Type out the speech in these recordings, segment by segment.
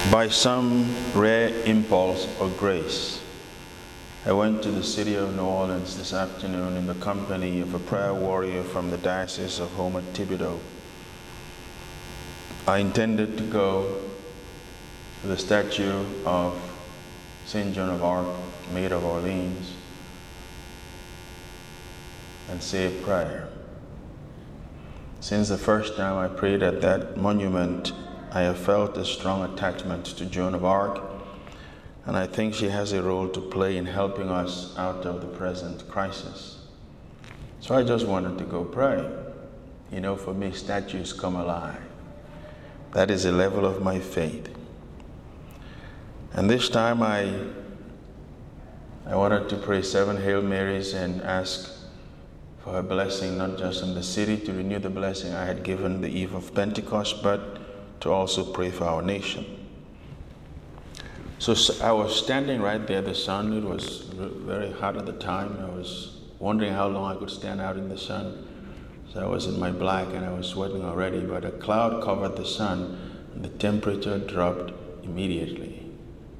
By some rare impulse or grace, I went to the city of New Orleans this afternoon in the company of a prayer warrior from the Diocese of Houma-Thibodaux. I intended to go to the statue of St. Joan of Arc, Maid of Orleans, and say a prayer. Since the first time I prayed at that monument, I have felt a strong attachment to Joan of Arc, and I think she has a role to play in helping us out of the present crisis. So I just wanted to go pray. You know, for me, statues come alive. That is the level of my faith. And this time I wanted to pray 7 Hail Marys and ask for her blessing, not just on the city, to renew the blessing I had given the eve of Pentecost, but to also pray for our nation. So I was standing right there, the sun, it was very hot at the time. I was wondering how long I could stand out in the sun. So I was in my black and I was sweating already, but a cloud covered the sun and the temperature dropped immediately.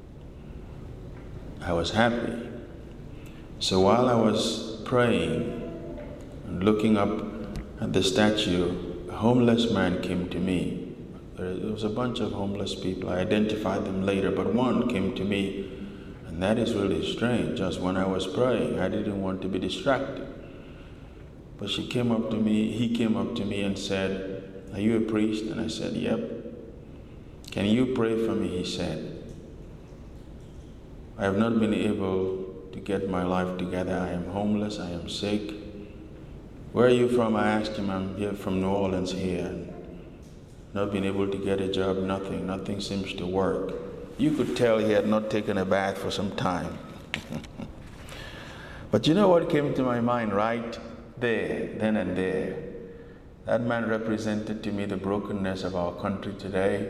I was happy. So while I was praying and looking up at the statue, a homeless man came to me. There was a bunch of homeless people. I identified them later, but one came to me, and that is really strange. Just when I was praying, I didn't want to be distracted. But he came up to me and said, "Are you a priest?" And I said, "Yep." "Can you pray for me?" he said. "I have not been able to get my life together. I am homeless, I am sick." "Where are you from?" I asked him. "I'm here from New Orleans here. Not been able to get a job, nothing seems to work." You could tell he had not taken a bath for some time. But you know what came to my mind right there, then and there? That man represented to me the brokenness of our country today.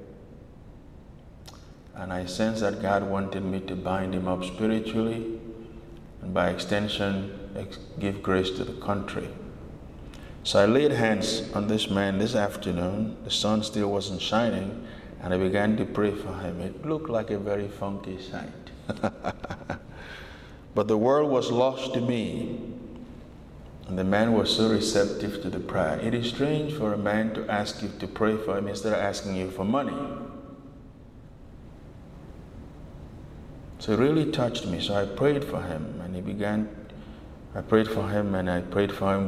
And I sensed that God wanted me to bind him up spiritually and by extension give grace to the country. So I laid hands on this man this afternoon. The sun still wasn't shining, and I began to pray for him. It looked like a very funky sight. But the world was lost to me, and the man was so receptive to the prayer. It is strange for a man to ask you to pray for him instead of asking you for money. So it really touched me. So I prayed for him, and I prayed for him and I prayed for him.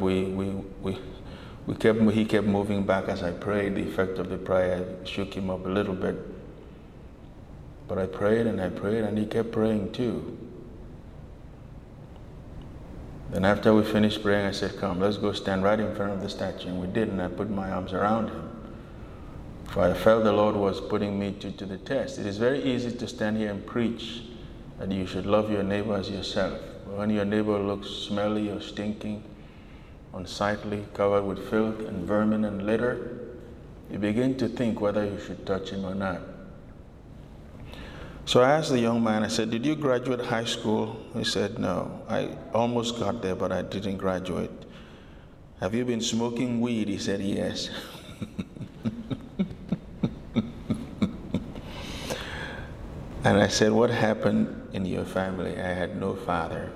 He kept moving back as I prayed. The effect of the prayer shook him up a little bit. But I prayed and he kept praying too. Then after we finished praying, I said, "Come, let's go stand right in front of the statue." And we did, and I put my arms around him. For I felt the Lord was putting me to the test. It is very easy to stand here and preach that you should love your neighbor as yourself. When your neighbor looks smelly or stinking, unsightly, covered with filth and vermin and litter, you begin to think whether you should touch him or not. So I asked the young man, I said, "Did you graduate high school?" He said, "No, I almost got there, but I didn't graduate." "Have you been smoking weed?" He said, "Yes." And I said, "What happened in your family?" "I had no father."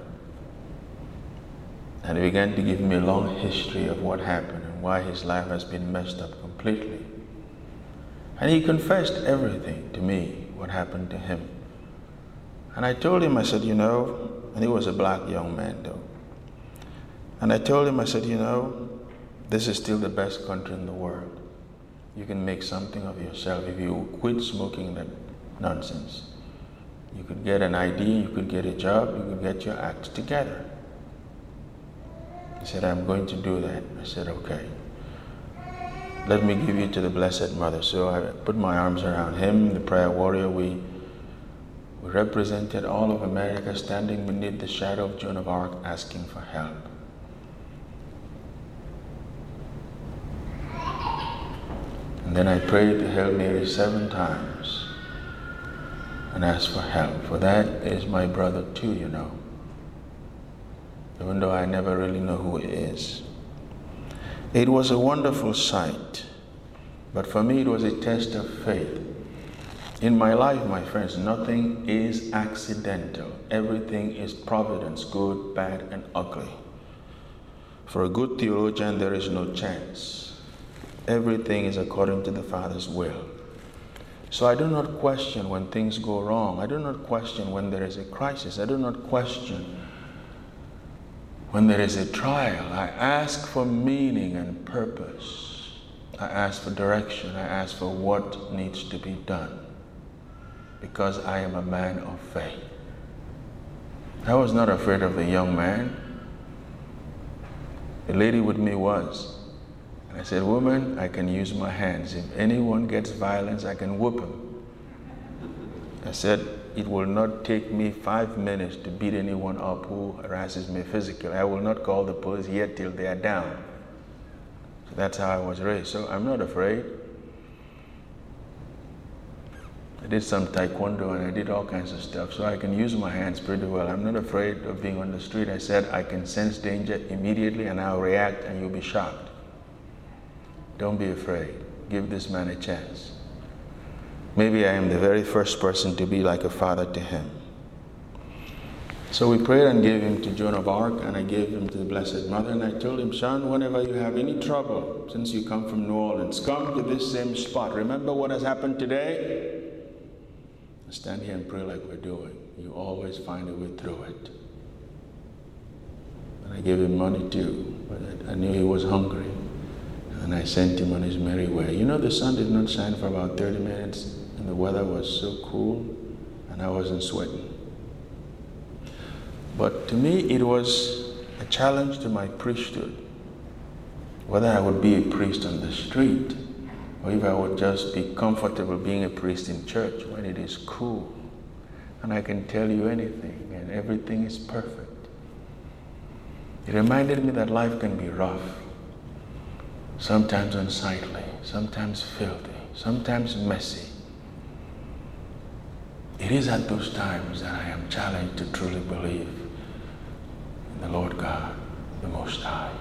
And he began to give me a long history of what happened and why his life has been messed up completely. And he confessed everything to me, what happened to him. And I told him, I said, "You know," and he was a black young man though. And I told him, I said, "You know, this is still the best country in the world. You can make something of yourself if you quit smoking that nonsense. You could get an ID, you could get a job, you could get your act together." He said, "I'm going to do that." I said, "Okay. Let me give you to the Blessed Mother." So I put my arms around him, the prayer warrior. We represented all of America standing beneath the shadow of Joan of Arc asking for help. And then I prayed the Hail Mary 7 times and asked for help. For that is my brother too, you know. Even though I never really know who he is. It was a wonderful sight, but for me it was a test of faith. In my life, my friends, nothing is accidental. Everything is providence, good, bad, and ugly. For a good theologian, there is no chance. Everything is according to the Father's will. So I do not question when things go wrong. I do not question when there is a crisis. I do not question when there is a trial. I ask for meaning and purpose. I ask for direction. I ask for what needs to be done, because I am a man of faith. I was not afraid of the young man. The lady with me was. And I said, woman, I can use my hands. If anyone gets violence, I can whoop him. I said, it will not take me 5 minutes to beat anyone up who harasses me physically. I will not call the police yet till they are down. So that's how I was raised. So I'm not afraid. I did some taekwondo and I did all kinds of stuff, so I can use my hands pretty well. I'm not afraid of being on the street. I said I can sense danger immediately and I'll react and you'll be shocked. Don't be afraid. Give this man a chance. Maybe I am the very first person to be like a father to him. So we prayed and gave him to Joan of Arc, and I gave him to the Blessed Mother, and I told him, son, whenever you have any trouble, since you come from New Orleans, come to this same spot. Remember what has happened today? Stand here and pray like we're doing. You always find a way through it. And I gave him money too, but I knew he was hungry. And I sent him on his merry way. You know, the sun did not shine for about 30 minutes, and the weather was so cool, and I wasn't sweating. But to me, it was a challenge to my priesthood, whether I would be a priest on the street, or if I would just be comfortable being a priest in church when it is cool. And I can tell you anything, and everything is perfect. It reminded me that life can be rough, sometimes unsightly, sometimes filthy, sometimes messy. It is at those times that I am challenged to truly believe in the Lord God, the Most High.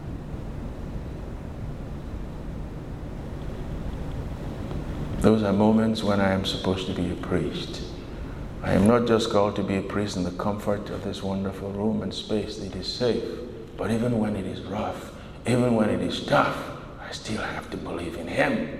Those are moments when I am supposed to be a priest. I am not just called to be a priest in the comfort of this wonderful room and space that is safe, but even when it is rough, even when it is tough, I still have to believe in Him.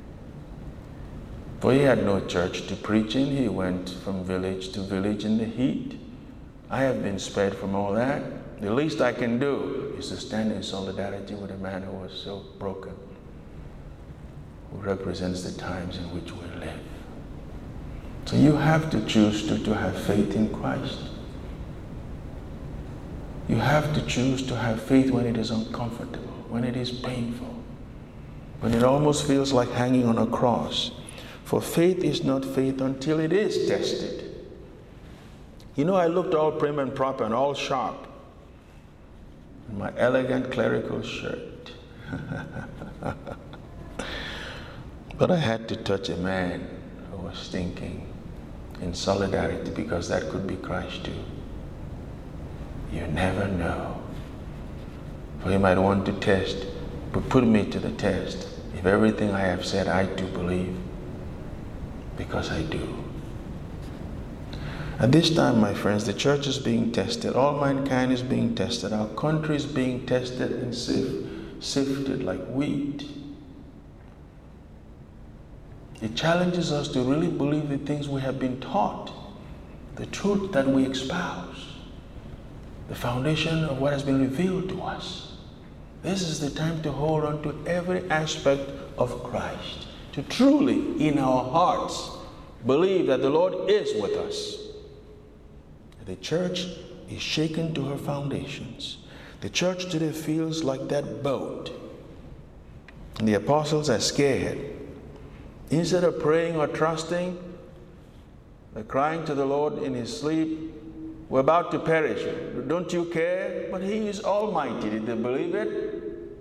For he had no church to preach in. He went from village to village in the heat. I have been spared from all that. The least I can do is to stand in solidarity with a man who was so broken, who represents the times in which we live. So you have to choose to have faith in Christ. You have to choose to have faith when it is uncomfortable, when it is painful, when it almost feels like hanging on a cross. For faith is not faith until it is tested. You know, I looked all prim and proper and all sharp in my elegant clerical shirt. But I had to touch a man who was thinking in solidarity, because that could be Christ too. You never know. For he might want to test, but put me to the test. If everything I have said I do believe, because I do. At this time, my friends, the church is being tested. All mankind is being tested. Our country is being tested and sifted like wheat. It challenges us to really believe the things we have been taught, the truth that we espouse, the foundation of what has been revealed to us. This is the time to hold on to every aspect of Christ, to truly, in our hearts, believe that the Lord is with us. The church is shaken to her foundations. The church today feels like that boat. And the apostles are scared. Instead of praying or trusting, they're crying to the Lord in his sleep, we're about to perish. Don't you care? But he is almighty. Did they believe it?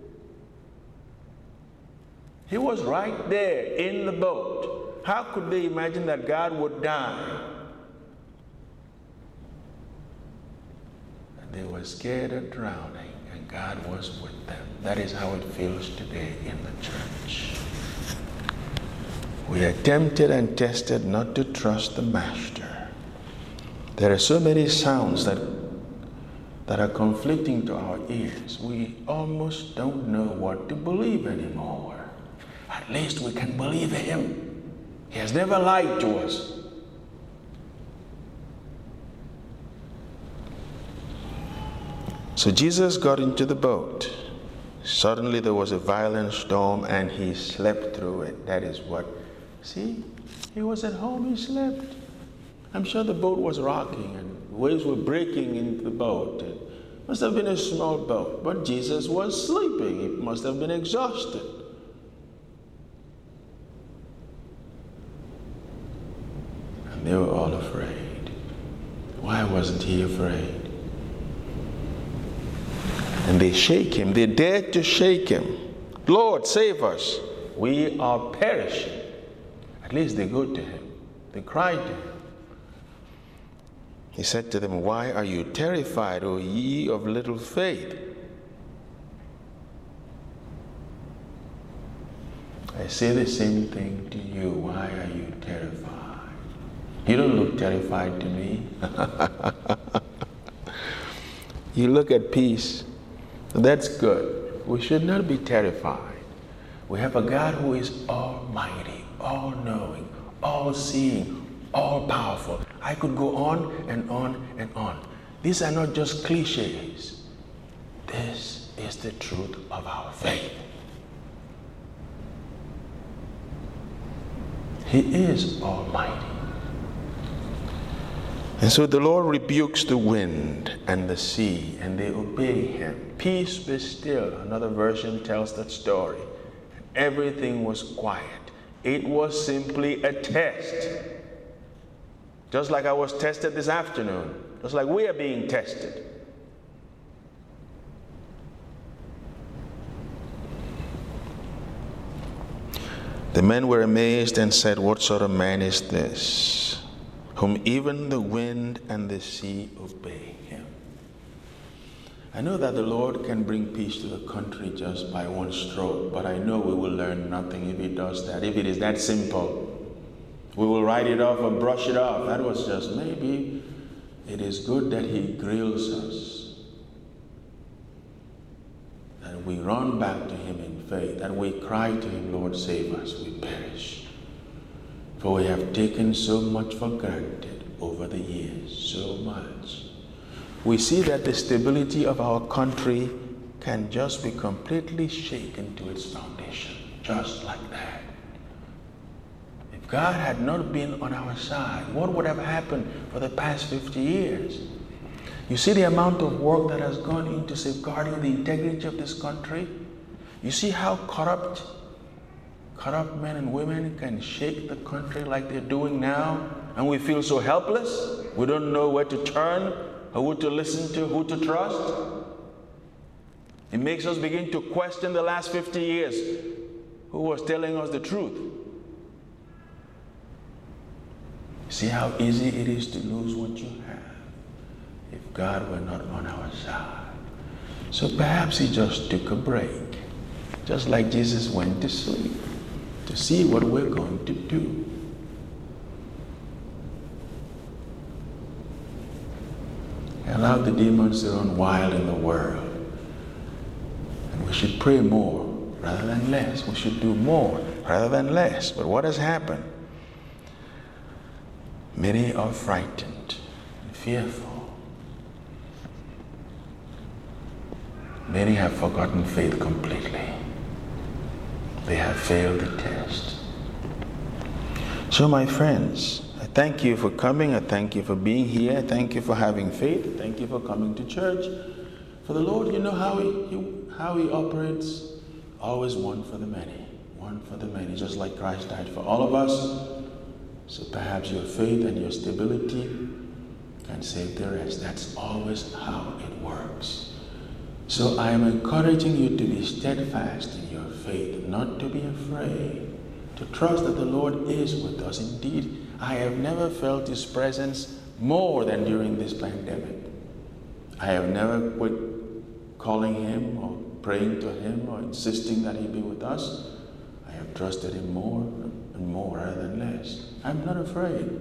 He was right there in the boat. How could they imagine that God would die? And they were scared of drowning, and God was with them. That is how it feels today in the church. We are tempted and tested not to trust the Master. There are so many sounds that are conflicting to our ears. We almost don't know what to believe anymore. At least we can believe him. He has never lied to us. So Jesus got into the boat. Suddenly there was a violent storm and he slept through it. That is what, see, he was at home, he slept. I'm sure the boat was rocking and waves were breaking into the boat. It must have been a small boat, but Jesus was sleeping. He must have been exhausted. And they were all afraid. Why wasn't he afraid? And they shake him. They dared to shake him. Lord, save us. We are perishing. At least they go to him. They cried to him. He said to them, why are you terrified, O ye of little faith? I say the same thing to you. Why are you terrified? You don't look terrified to me. You look at peace. That's good. We should not be terrified. We have a God who is almighty, all-knowing, all-seeing, all-powerful. I could go on and on and on. These are not just cliches. This is the truth of our faith. He is almighty. And so the Lord rebukes the wind and the sea, and they obey him. Peace be still. Another version tells that story. And everything was quiet. It was simply a test. Just like I was tested this afternoon. Just like we are being tested. The men were amazed and said, what sort of man is this, whom even the wind and the sea obey him? I know that the Lord can bring peace to the country just by one stroke, but I know we will learn nothing if he does that. If it is that simple, we will write it off or brush it off. That was just maybe. It is good that he grills us, that we run back to him in faith, that we cry to him, Lord, save us, we perish. For we have taken so much for granted over the years, so much. We see that the stability of our country can just be completely shaken to its foundation, just like that. If God had not been on our side, what would have happened for the past 50 years? You see the amount of work that has gone into safeguarding the integrity of this country? You see how corrupt men and women can shake the country like they're doing now, and we feel so helpless. We don't know where to turn, or who to listen to, who to trust. It makes us begin to question the last 50 years. Who was telling us the truth? See how easy it is to lose what you have if God were not on our side. So perhaps he just took a break, just like Jesus went to sleep, to see what we're going to do. He allowed the demons to run wild in the world. And we should pray more rather than less. We should do more rather than less. But what has happened? Many are frightened and fearful. Many have forgotten faith completely. They have failed the test. So my friends, I thank you for coming. I thank you for being here. I thank you for having faith. I thank you for coming to church. For the Lord, you know how he operates. Always one for the many. One for the many. Just like Christ died for all of us. So perhaps your faith and your stability can save the rest. That's always how it works. So I am encouraging you to be steadfast in your faith, not to be afraid, to trust that the Lord is with us. Indeed, I have never felt his presence more than during this pandemic. I have never quit calling him or praying to him or insisting that he be with us. I have trusted him more. and more rather than less. I'm not afraid.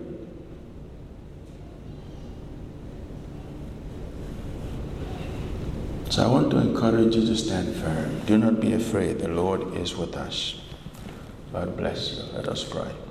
So I want to encourage you to stand firm. Do not be afraid. The Lord is with us. God bless you. Let us pray.